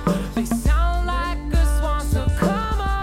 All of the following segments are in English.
They sound like a swan, so come on.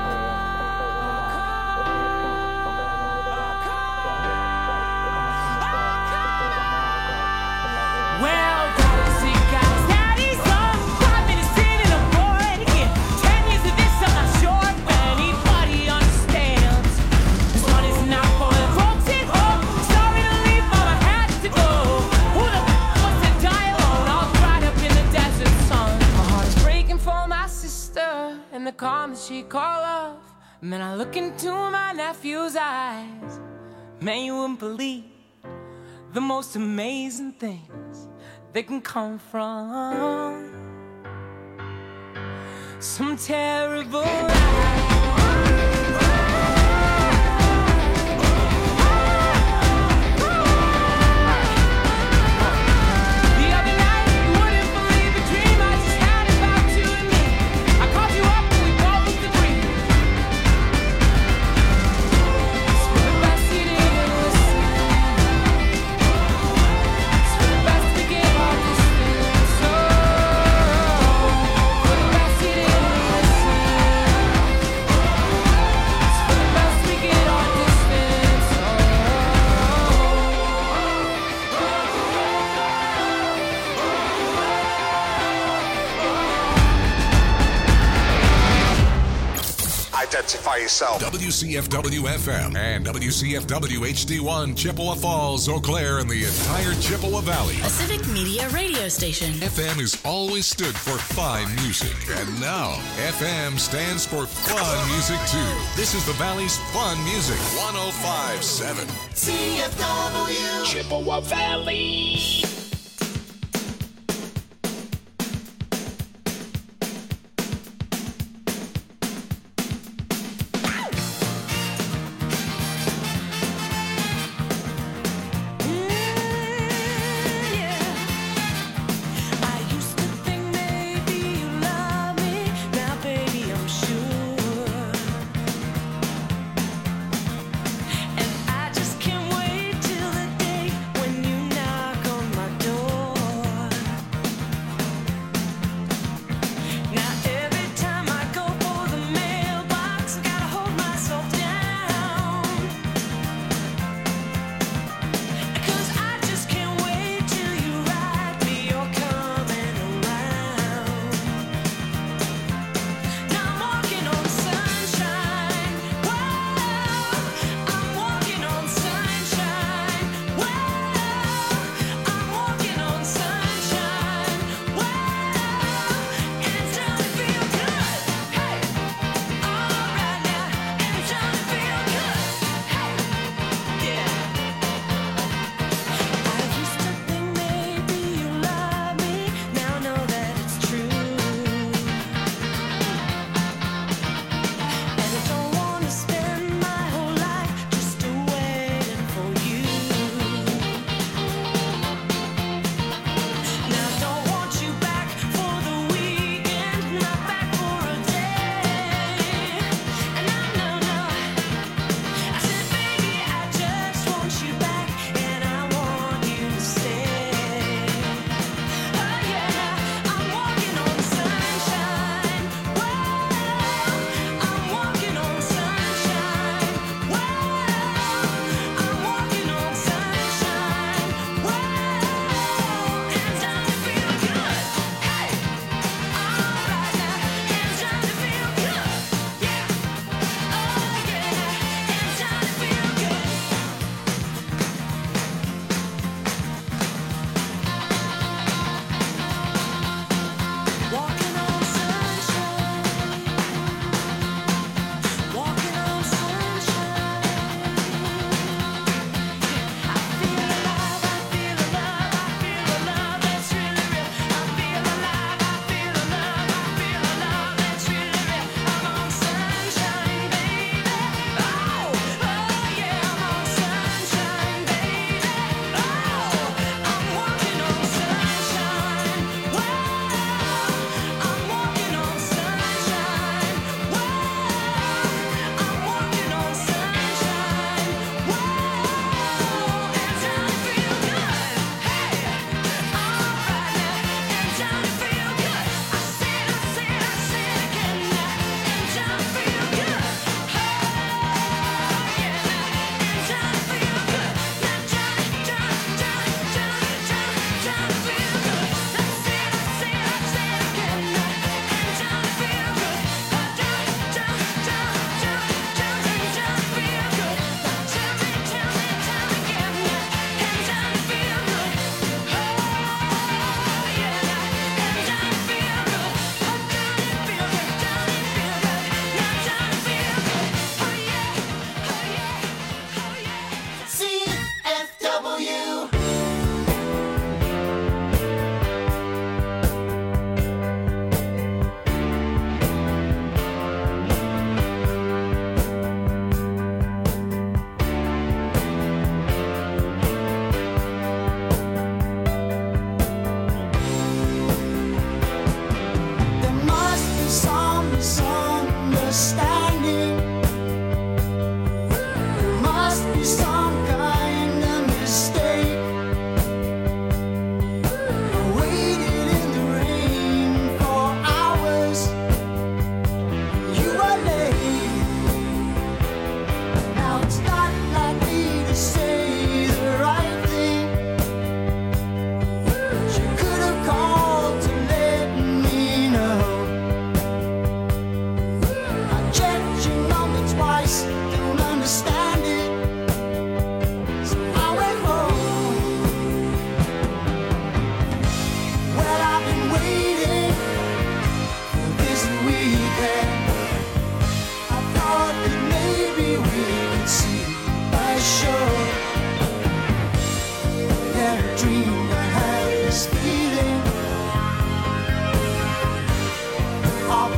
Well, daddy's got daddy's on 5 minutes in and I'm bored again. 10 years of this, I'm not sure if anybody understands. This one is not for the folks at home. Sorry to leave, mama had to go. Who the wants to die alone? All dried up in the desert sun. My heart is breaking for my sister and the calm that she call love. Man, I look into my nephew's eyes. Man, you wouldn't believe the most amazing things that can come from some terrible lies. The other night, you wouldn't believe the dream I just had about you and me. I called you up and we both agreed. It's for the best you didn't listen. It's for the best to get all this feeling. So, for the best you didn't listen. It's for the best we get all this feeling. So. Identify yourself. WCFW FM and WCFW HD1 Chippewa Falls, Eau Claire, and the entire Chippewa Valley. A civic media radio station. FM has always stood for fine music, and now FM stands for fun music too. This is the Valley's fun music. 105.7 CFW Chippewa Valley. I used to think maybe you love me. Now, baby, I'm sure. And I just can't wait till the day when you knock on my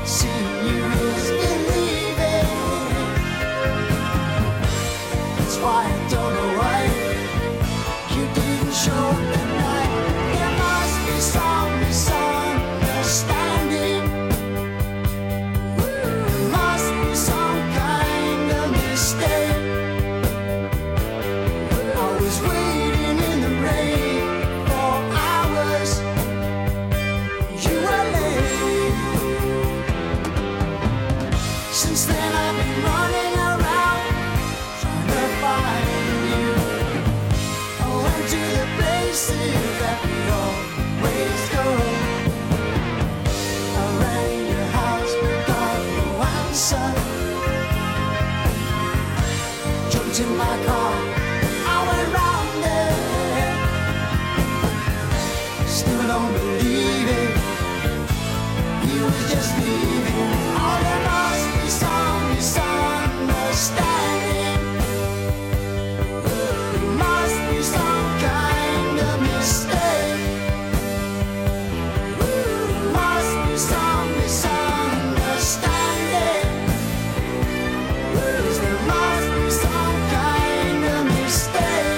seeing you is believing. That's why I don't know why you didn't show up tonight. There must be some misunderstanding. There must be some kind of mistake. I was waiting in the rain for hours. You were late. Since then I've been running around trying to find you. I went to the places that we always go. I rang your house but got no answer. Jumped in my car, I went round there. Still don't believe it. He was just leaving. Oh, there must be some misunderstanding. There must be some kind of mistake. There must be some misunderstanding. There must be some kind of mistake.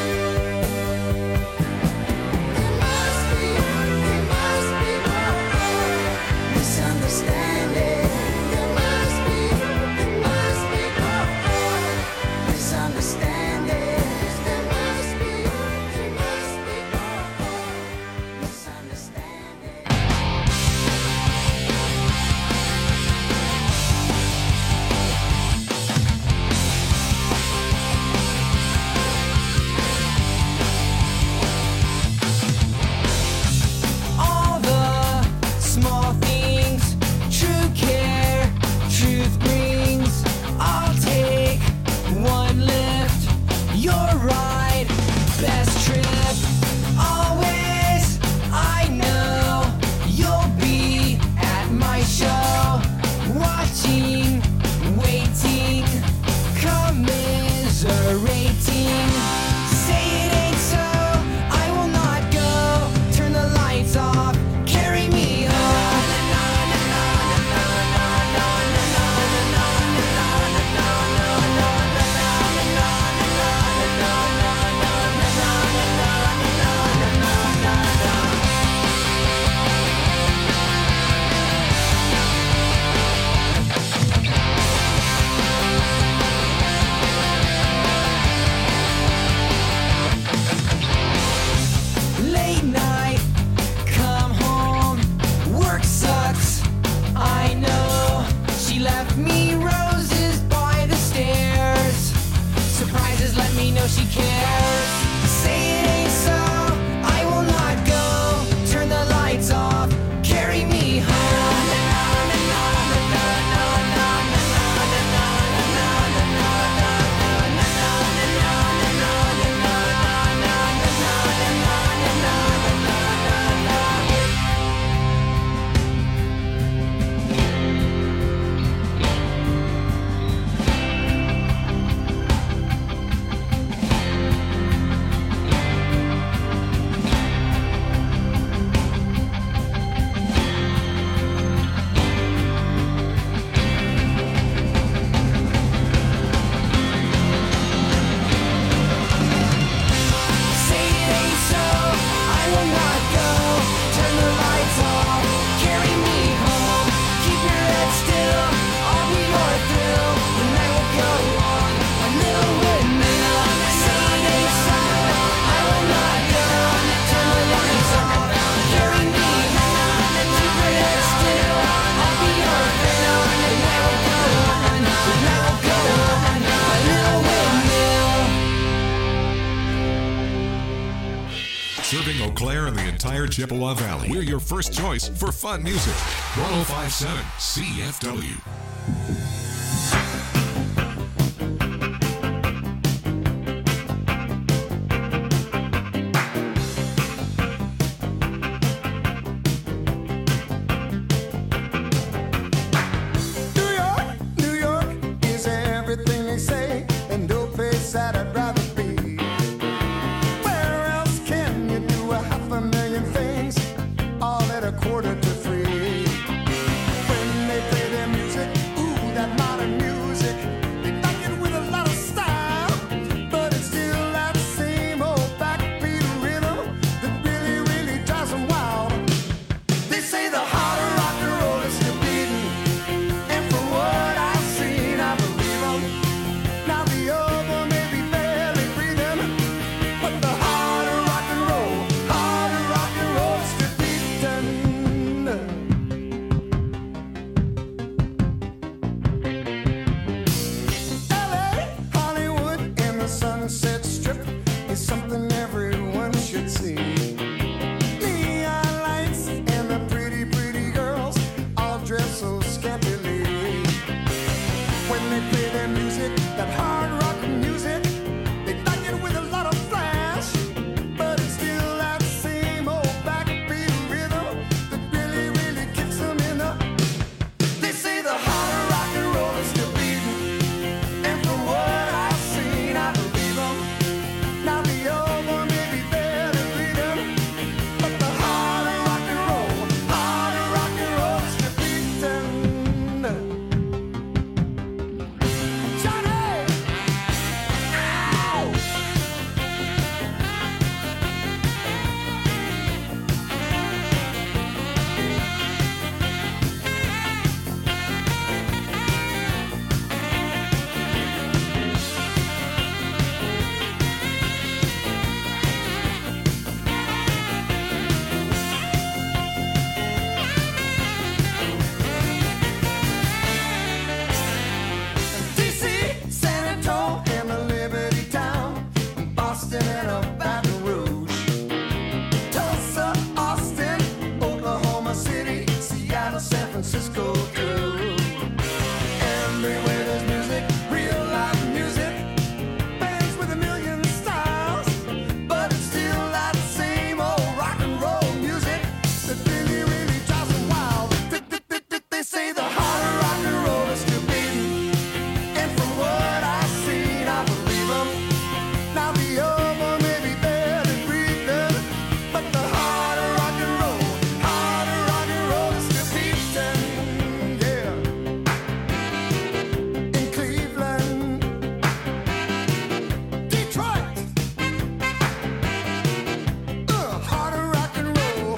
There must be misunderstanding. There must be misunderstanding. There must be misunderstanding. All the small things, true care, truth brings. I'll take one lift, your ride, best trip. Always, I know you'll be at my show, watching, waiting, commiserating. Say it ain't so, I will not go. Turn the lights off, carry me home. Late night, come home, work sucks, I know. She left me roses by the stairs. Surprises let me know she cares. Say it ain't so, I will not go. Turn the lights off, carry me home. Say it ain't so, I will not go. Turn the lights off, carry me home. Keep your head still, I'll be your thrill. The night will go on, a little windmill. Say it ain't so, I will not go. Turn the lights off, carry me home. Keep your head still, I'll be your thrill. The night will go on, a little windmill. Serving Eau Claire and the entire Chippewa Valley. We're your first choice for fun music. 1057 CFW. New York is everything they say, and no place that I'd rather be. Where else can you do 500,000 things all at $2:45? When they play their just go through. Everywhere there's music, real life music, bands with a million styles, but it's still that same old rock and roll music that really, really drives them wild. They say the heart of rock and roll is still beating, and from what I've seen, I believe them. Now the other may be dead and breathing, but the heart of rock and roll is still beating, yeah. In Cleveland, Detroit, heart of rock and roll.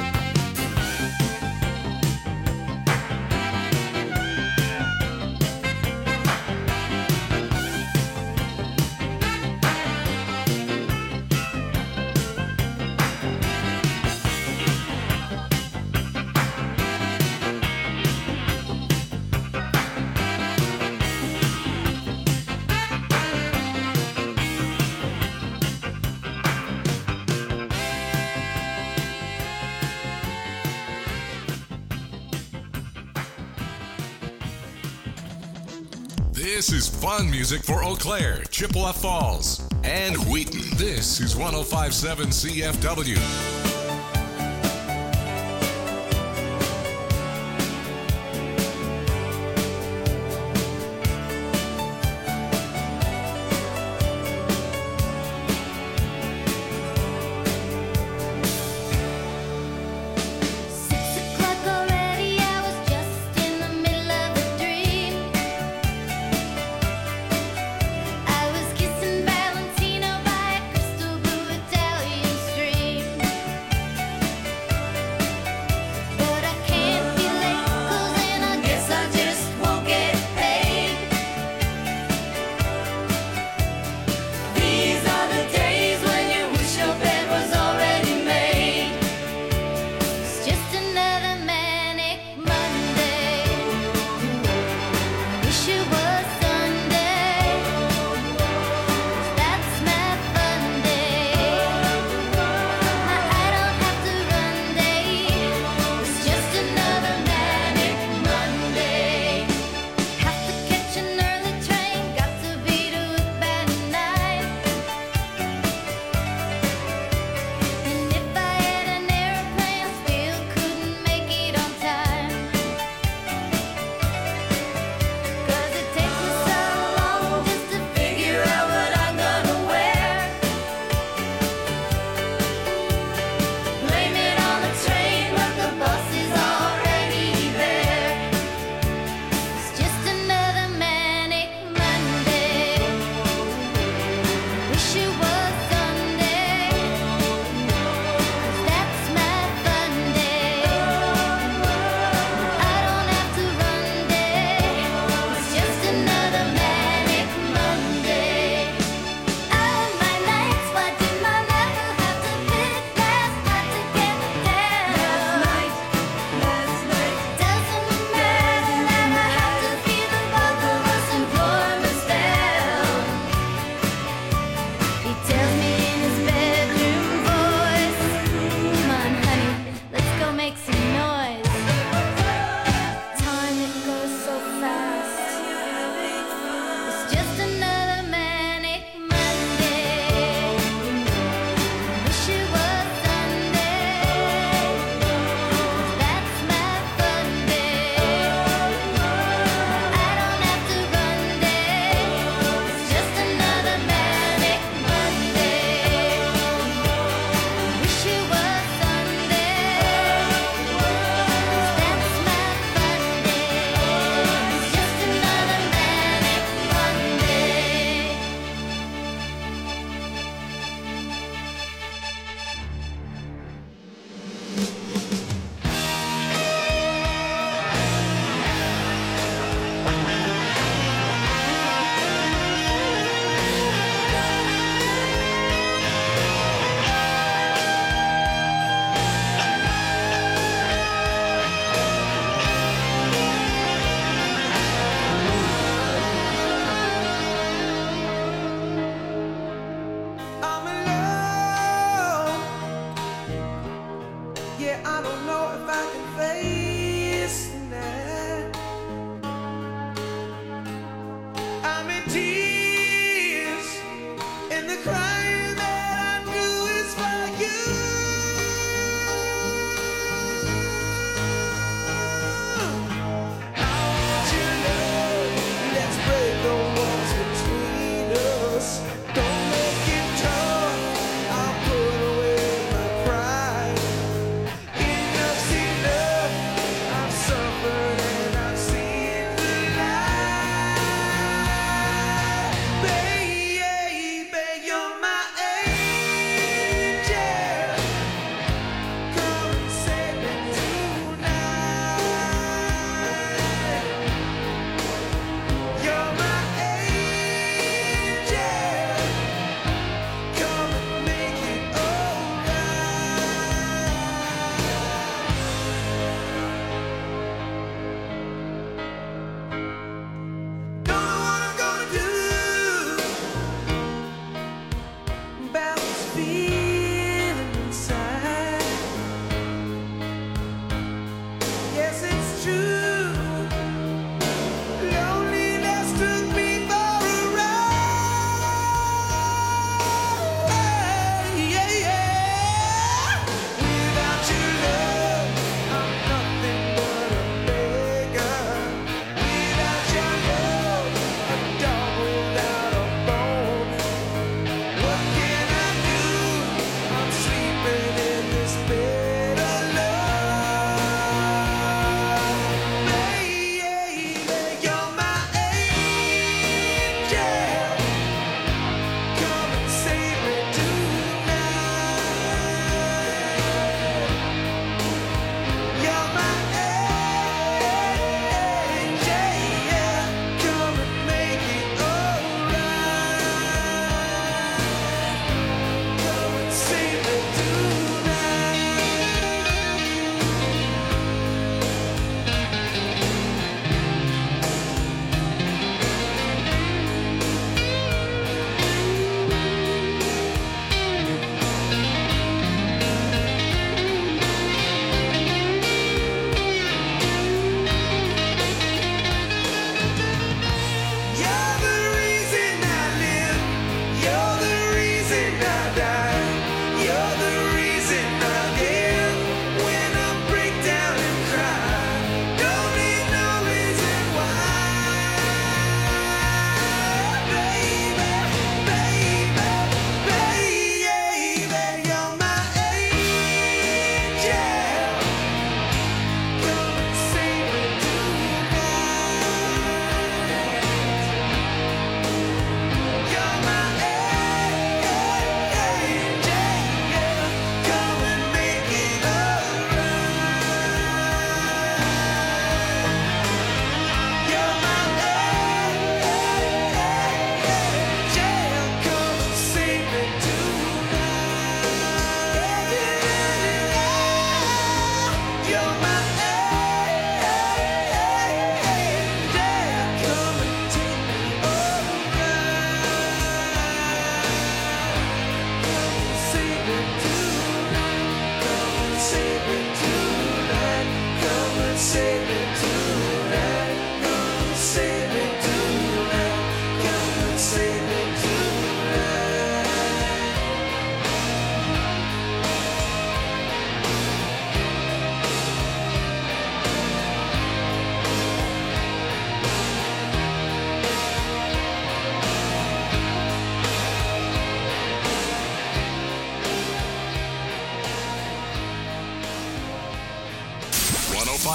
This is fun music for Eau Claire, Chippewa Falls, and Wheaton. This is 105.7 CFW. Already, I was just in the middle of a dream. I was kissing Valentino by a crystal blue Italian stream.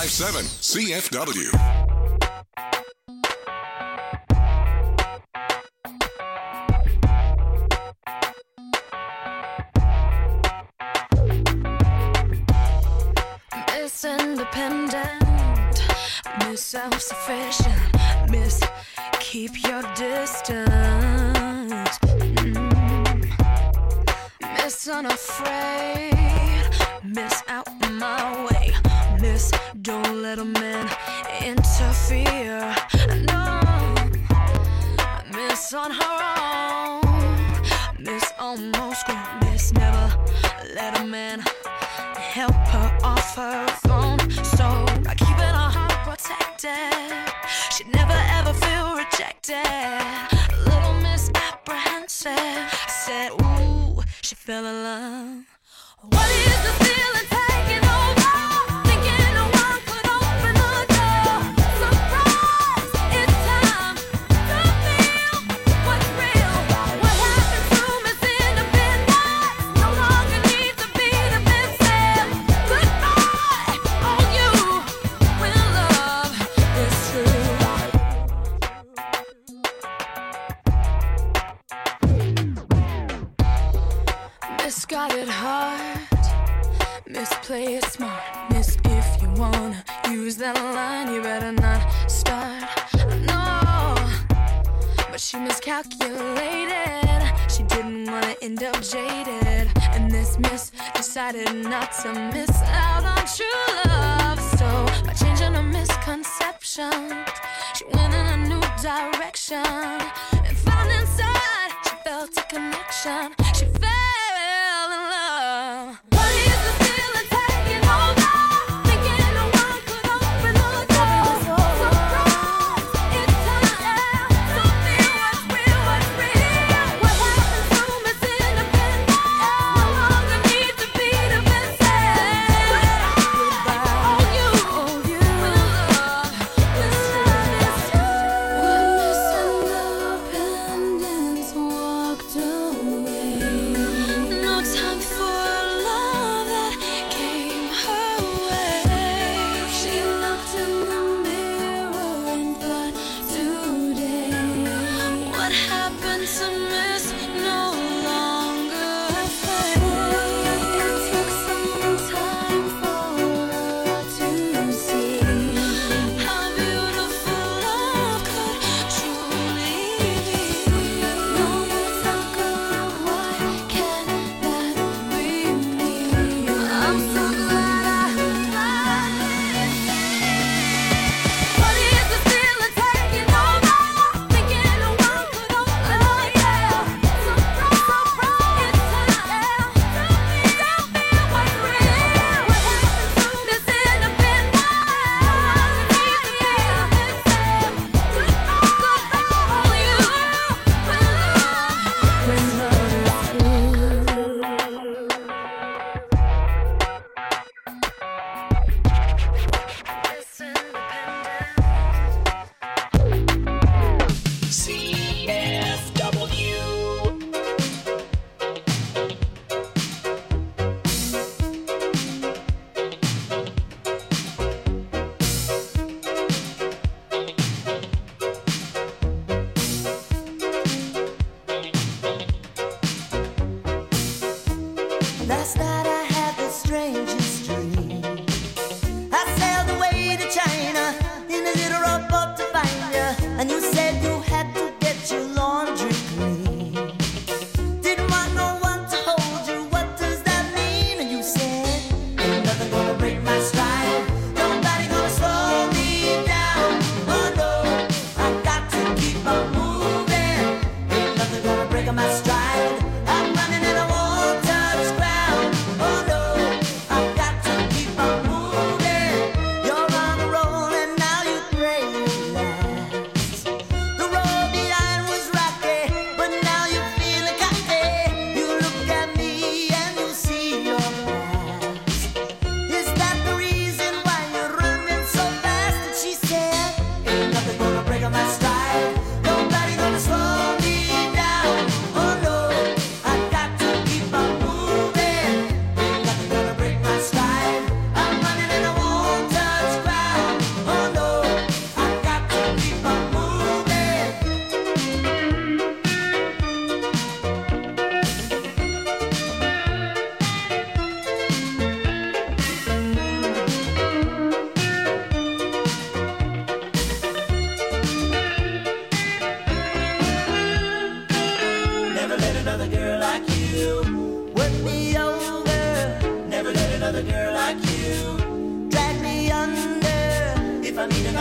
1057 CFW. Miss Independent, Miss Self-Sufficient, Miss Keep Your Distance, Miss Unafraid, Miss Out My Way, Miss Don't Let a Man Interfere, no, Miss On Her Own, Miss Almost Grown, Miss Never Let a Man help her off her phone. So by keeping her heart protected, she'd never ever feel rejected. Little Miss Apprehensive said, ooh, she fell in love. What is the feeling taking over? Thinking no one could open the door. Surprise, it's time to feel what's real. What happened to Miss Independence? No longer needs to be defensive. Goodbye, all you when love is true. Miss got it hard, Miss play it smart, Miss if you wanna use that line, you better not start. No, but she miscalculated. She didn't wanna end up jaded, and this Miss decided not to miss out on true love. So by changing her misconceptions, she went in a new direction and found inside she felt a connection. She fell in love. What is the feeling taking over? Thinking no one could open the door. Surprise, it's time to feel what's real, what's real. What happened to Miss Independence? No longer needs to be defensive. Goodbye, all you when love is true. When Miss Independence walked away,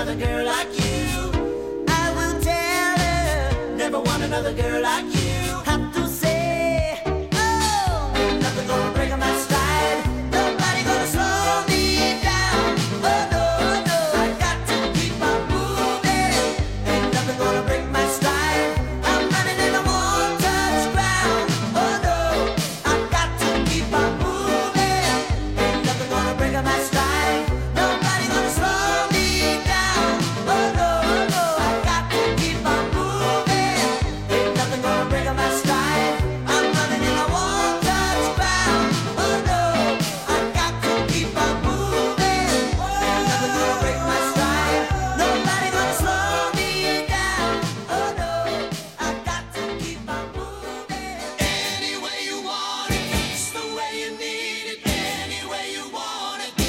another girl like you. I will tell her, never want another girl like you. Have to say, oh, ain't nothing gonna break my stride. Nobody gonna slow me down. Oh no, no, I got to keep on moving. Ain't nothing gonna break my stride. I'm running and I won't touch ground. Oh no, I got to keep on moving. Ain't nothing gonna break my stride. Nobody gonna slow me down. Oh no, no, I got to keep on moving. Ain't nothing gonna break my stride. I'm running and I won't touch ground. Oh no, I got to keep on moving. Ain't nothing gonna break my stride. Nobody gonna slow me down. Oh no, I got to keep on moving. Any way you want it, it's the way you need it. Any way you want it.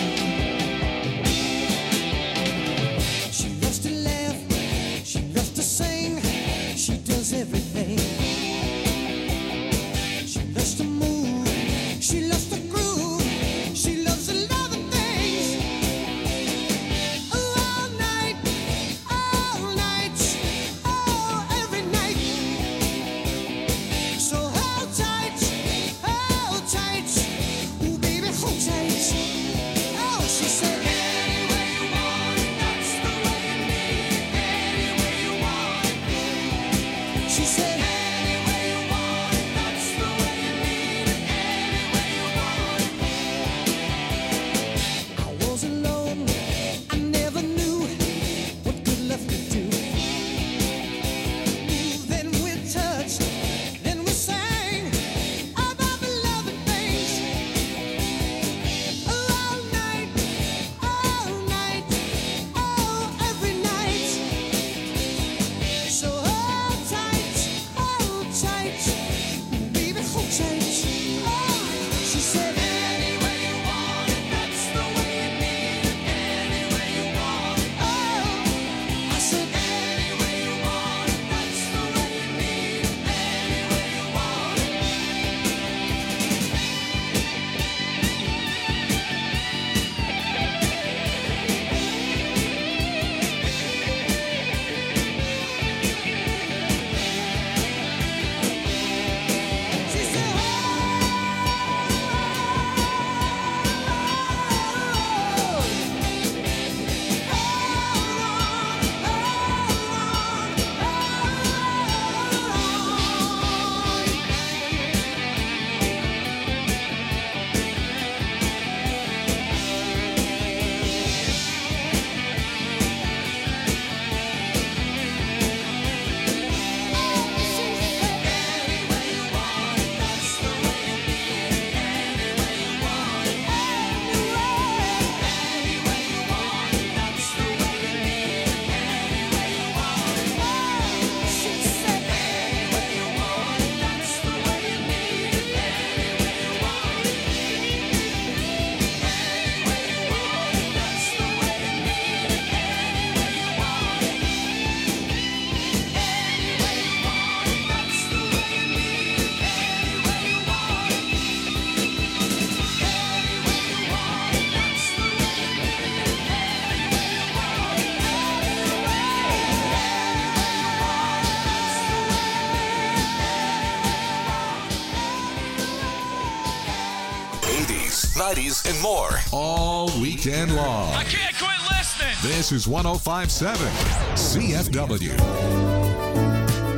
She loves to laugh, she loves to sing, she does everything. She loves to move, she loves to groove, she loves a lot of things. All night, oh, every night. So hold tight, ooh baby, hold tight. Oh, she said, any way you want it, that's the way you need it. Any way you want it. She said, any way you want it, that's the way you need it. Any way you want it. I was alone, I never knew what good love could do. Then we touched, then we sang about the loving things. All night, oh, every night. So hold tight, baby, hold tight. Oh, she said, any way you want it, that's the way you need it. Any way you want it. Oh, I said, any way you want it, that's the way you need it. Any way you want it. She said, '80s, '90s, and more. All weekend long. I can't quit listening. This is 105.7 CFW.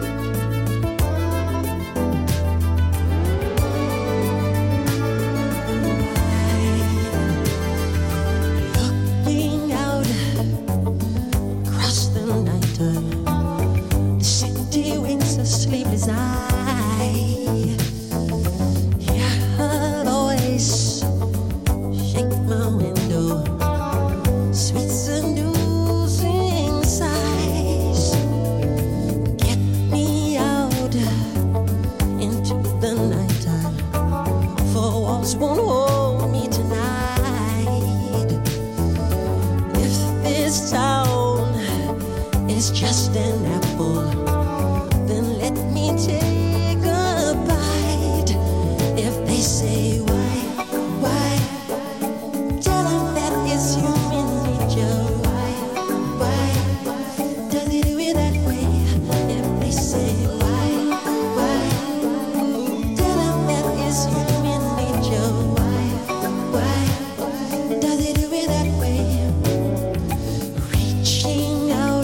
Looking out across the night, the city winks a sleepless eye. Hear her voice shake my window, sweet seducing sighs. Get me out into the nighttime, for walls won't hold me tonight. If this town is just an apple, then let me take a bite. If they say why, tell them that it's human nature. Why,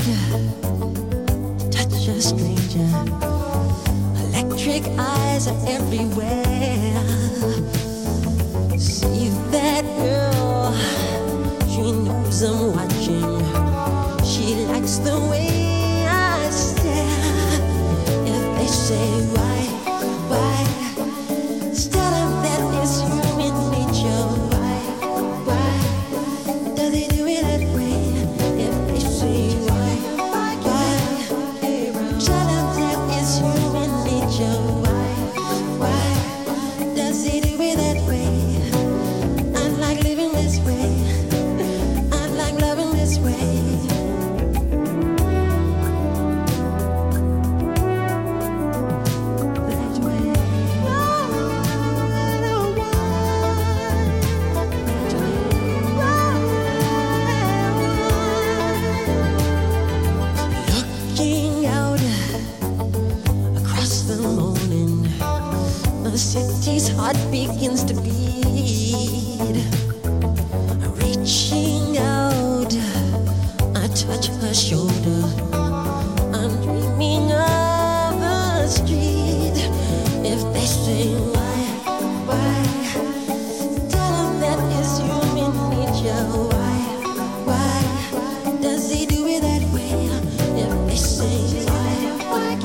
out, touch a stranger. Electric eyes are everywhere. See that girl, she knows I'm watching. She likes the way I stare. If they say why, tell them that it's human nature. Why does he do it that way? If they say why, tell them that it's human nature. Why does he do it that way? I like living this way. I like loving this way. Looking out across the morning, the city's heart begins to beat. Reaching out, I touch her shoulder. I'm dreaming of the street. If they say why, tell them that it's human nature. Why does he do it that way? If they say why,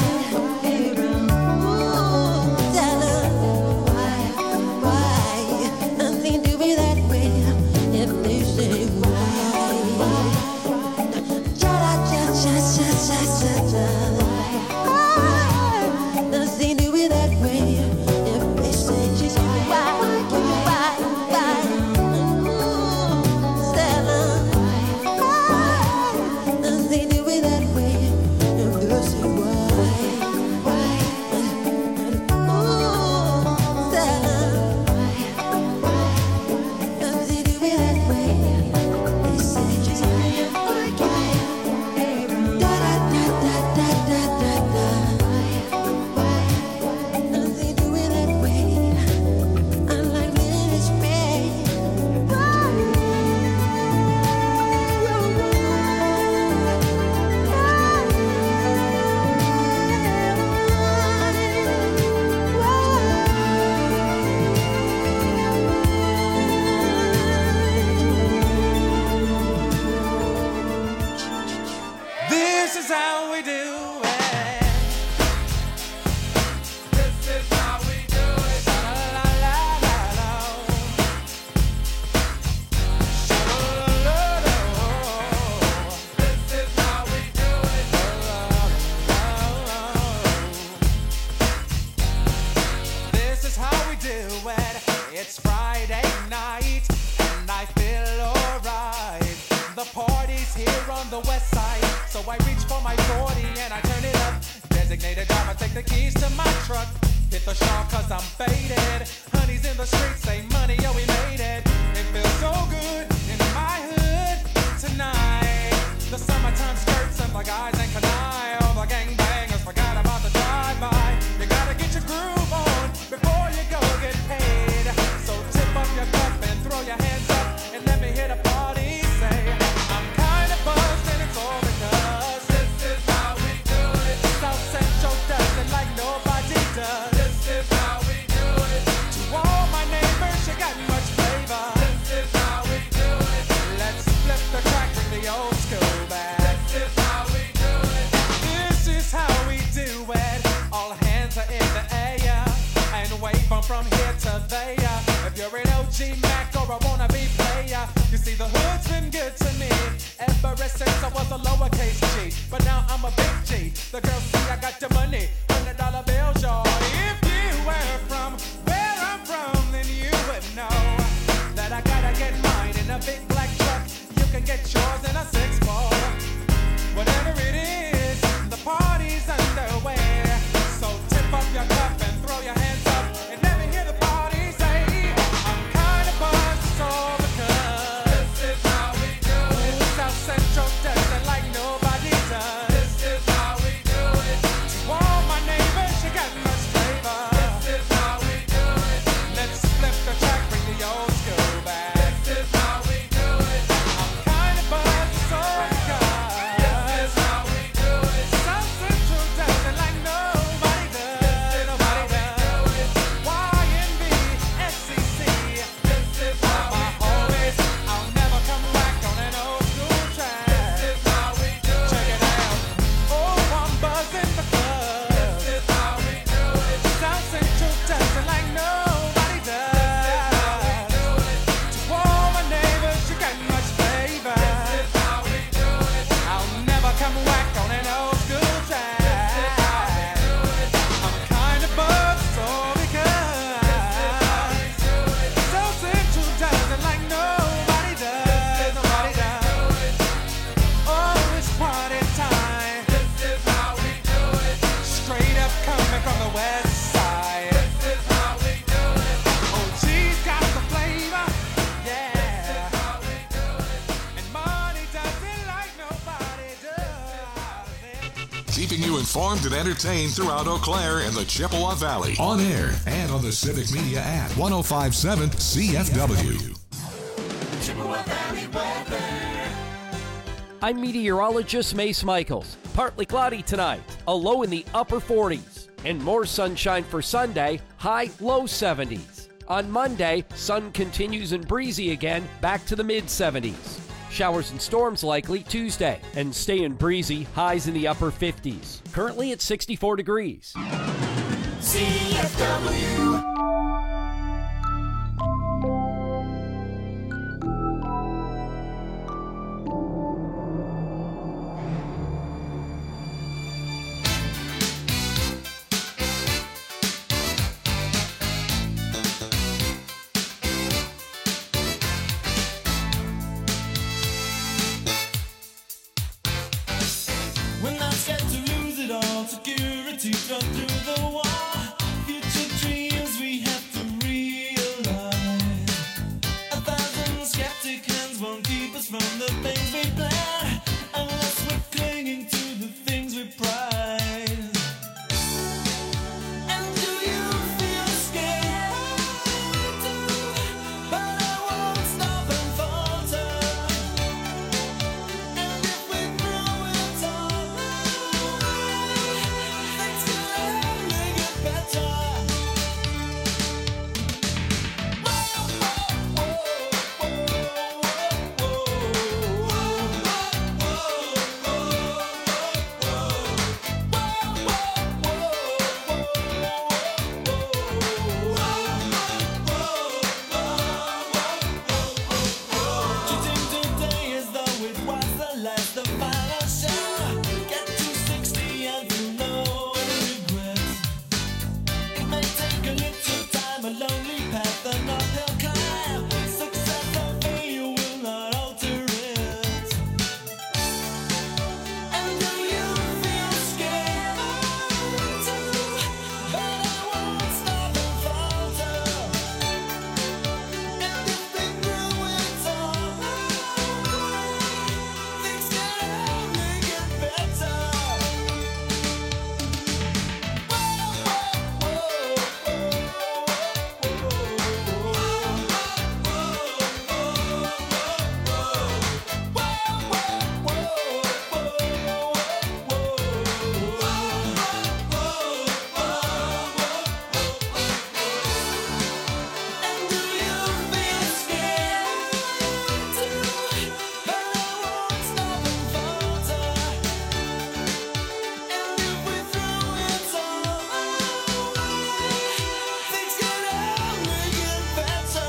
tell them why does he do it that way? If they say why, does he do it that way? If they say why, tell them does he do it that way? If they say why, tell them does he do it that way? They say does he do it that way? I like living this way. This is how we do it. This is how we do it. La la la la la. This is how we do it. This is how we do it. It's Friday night and I feel alright. The party's here on the west side, so I reach for my 40 and I turn it up. Designated driver, take the keys to my truck. Hit the shop cause I'm faded. Honey's in the streets, say money, yo, we made it. It feels so good in my hood tonight. The summertime skirts and the guys ain't canine. All the gangbangers forgot about the drive-by. You gotta get your groove on before you go get paid. So tip up your cup and throw your hands up and let me hear the party say, I'm kinda buzzed and it's all because this is how we do it. South Central does it like nobody does. This is how we do it. To all my neighbors, you got much flavor. This is how we do it. Let's flip the track, bring the old school back. This is how we do it. This is how we do it. All hands are in the air and wave from here to there. If you're an OG Mac or a wannabe player, you see the hood's been good to me ever since I was a lowercase G. But now I'm a big G. The girls see I got the money, $100 bills, y'all. If you were from where I'm from, then you would know that I gotta get mine in a big black truck. You can get yours in a 6-4. Whatever it is, the party's underway. So tip up your cup and throw your hands up and let me hear the party say, I'm kinda buzzed, it's all because this is how we do it. South Central does it like nobody does. This is how we do it. To all my keeping you informed and entertained throughout Eau Claire and the Chippewa Valley. On air and on the Civic Media app. 105.7 CFW. Chippewa Valley weather. I'm meteorologist Mace Michaels. Partly cloudy tonight, a low in the upper 40s, and more sunshine for Sunday, high low 70s. On Monday, sun continues and breezy again, back to the mid 70s. Showers and storms likely Tuesday, and staying breezy, highs in the upper 50s. Currently at 64 degrees. CFW. When I scared to lose it all, security dropped through the wall. Future dreams we have to realize. 1,000 skeptic hands won't keep us from the things we plan, unless we're clinging to the things we prize. And do you feel scared too? But I won't stop and falter. And if we throw it all away, things can only get better. Treating today as though it was the last, the final show. Get to 60 and feel no regrets. It may take a little time, a lonely path, an uphill climb. Success or failure will not alter it. And do you feel scared too? But I won't stop and falter. And if we throw it all away, things can only get better. And do you feel scared too? But I won't stop and falter. And if we throw it all away, things can only get better.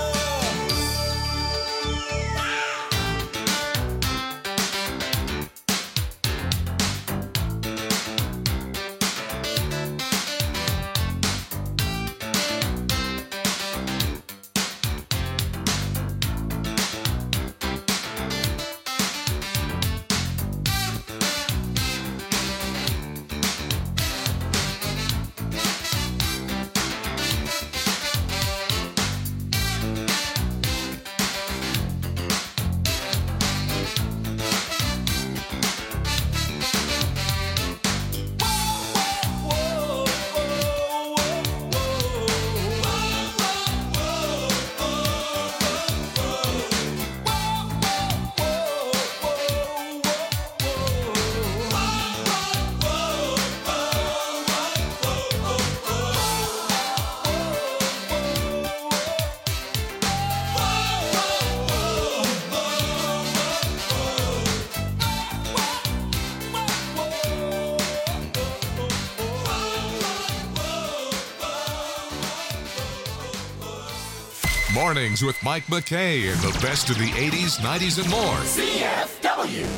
Mornings with Mike McKay and the best of the 80s, 90s, and more. CFW.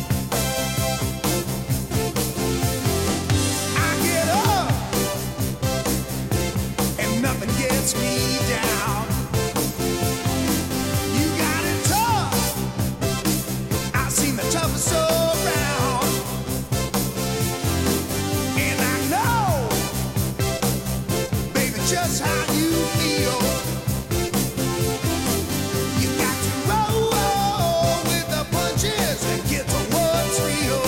I get up just how you feel. You got to roll with the punches and get to what's real.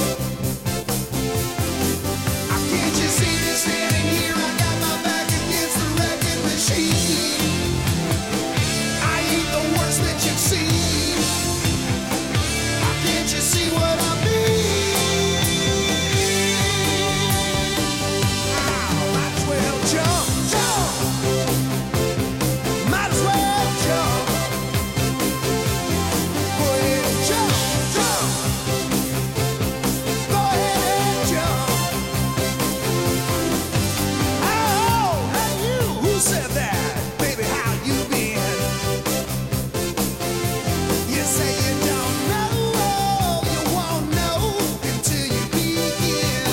Can't you see me standing here? I got my back against the wrecking machine. I ain't the worst that you've seen. Can't you see what I mean? Might as well jump, jump. Might as well jump. Go ahead and jump, jump. Go ahead and jump. Oh, hey you, who said that? Baby, how you been? You say you don't know, you won't know until you begin.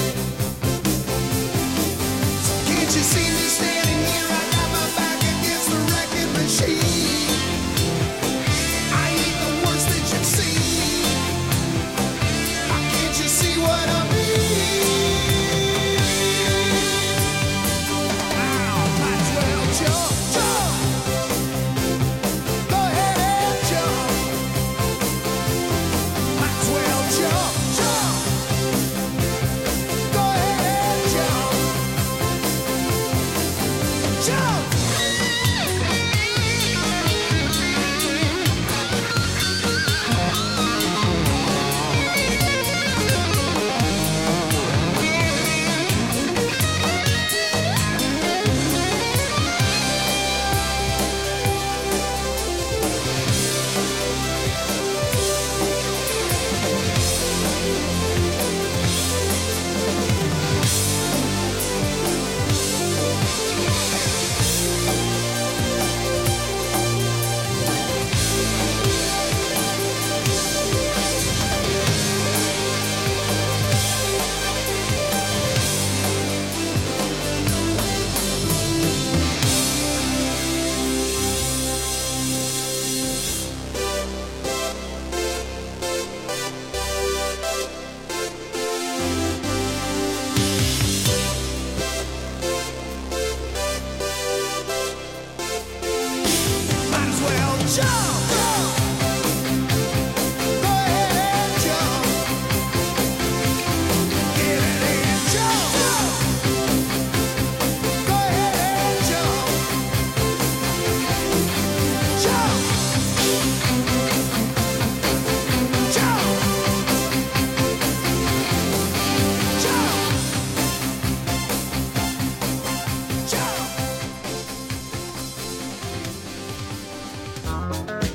So can't you see me standing here? I got my back against the wrecking machine. I ain't the worst that you've seen. Can't you see what I mean? Might as well jump, jump. Go ahead and jump. Might as well jump, jump. Go ahead and jump. Jump. Might as well jump. Go ahead and jump. Get it and jump. Go ahead and jump. Jump. Jump. Jump. Jump.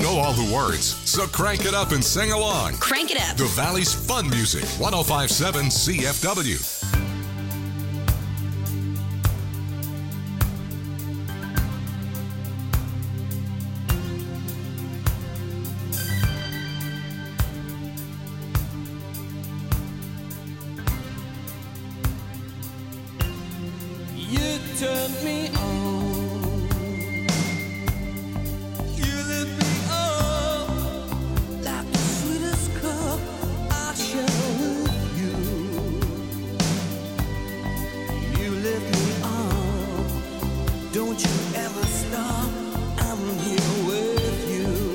know all the words, so crank it up and sing along. Crank it up. The Valley's fun music, 105.7 CFW. You turned me on. You lit me up like the sweetest cup I share with you. You lit me up. Don't you ever stop. I'm here with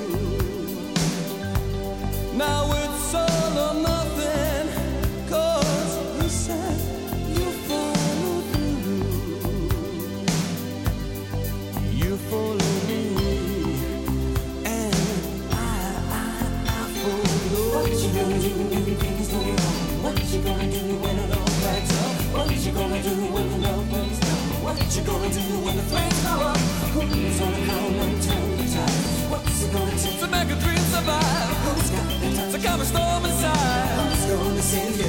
you. Now it's all or nothing, 'cause you said you follow through. You follow me, and I follow. What you gonna do when everything's going wrong? What you gonna do when it all backs up? What you gonna do when the love is done? What you gonna do when the flames go up? Who's gonna come and turn the tide? What's it gonna take to make a dream survive? Who's got the time to calm a storm inside? Who's gonna save